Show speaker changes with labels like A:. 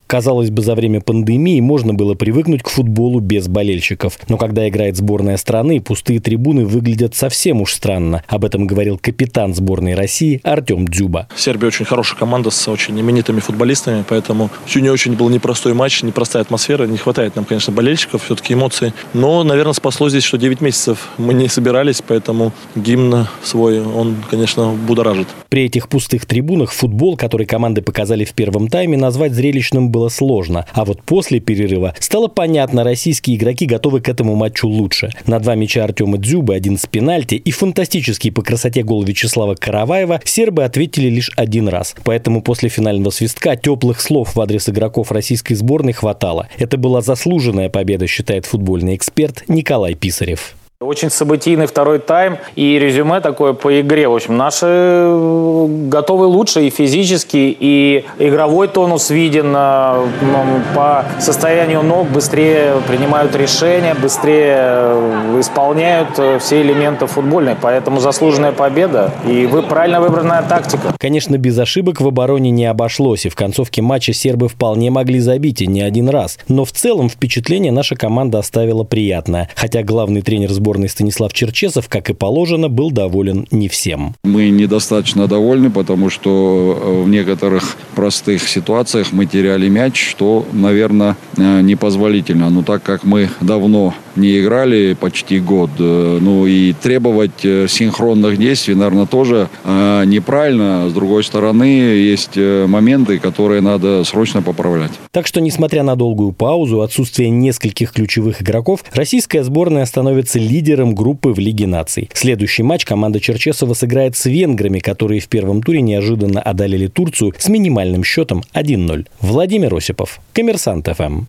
A: Казалось бы, за время пандемии можно было привыкнуть к футболу без болельщиков. Но когда играет сборная страны, пустые трибуны выглядят совсем уж странно. Об этом говорил капитан сборной России Артем Дзюба.
B: Сербия очень хорошая команда с очень именитыми футболистами, поэтому сегодня очень был непростой матч, непростая атмосфера. Не хватает нам, конечно, болельщиков, все-таки эмоции. Но, наверное, спасло здесь, что 9 месяцев мы не собирались, поэтому гимн свой, он, конечно, будоражит.
A: При этих пустых трибунах футбол, который команды показали в первом тайме, назвать зрелищным было сложно. А вот после перерыва стало понятно, российские игроки готовы к этому матчу лучше. На 2 мяча Артема Дзюбы, 1 с пенальти и фантастический по красоте гол Вячеслава Караваева сербы ответили лишь 1 раз. Поэтому после финального свистка теплых слов в адрес игроков российской сборной хватало. Это была заслуженная победа, считает футбольный эксперт Николай Писарев.
C: Очень событийный второй тайм и резюме такое по игре. В общем, наши готовы лучше и физически, и игровой тонус виден. По состоянию ног быстрее принимают решения, быстрее исполняют все элементы футбольной. Поэтому заслуженная победа и правильно выбранная тактика.
A: Конечно, без ошибок в обороне не обошлось, и в концовке матча сербы вполне могли забить, и не 1 раз. Но в целом впечатление наша команда оставила приятное. Хотя главный тренер сборной Станислав Черчесов, как и положено, был доволен не всем.
D: Мы недостаточно довольны, потому что в некоторых простых ситуациях мы теряли мяч, что, наверное, непозволительно. Но так как мы давно не играли, почти год, ну и требовать синхронных действий, наверное, тоже неправильно. С другой стороны, есть моменты, которые надо срочно поправлять.
A: Так что, несмотря на долгую паузу, отсутствие нескольких ключевых игроков, российская сборная становится лидером группы в Лиге наций. Следующий матч команда Черчесова сыграет с венграми, которые в первом туре неожиданно одолели Турцию с минимальным счетом 1-0. Владимир Осипов, Коммерсант ФМ.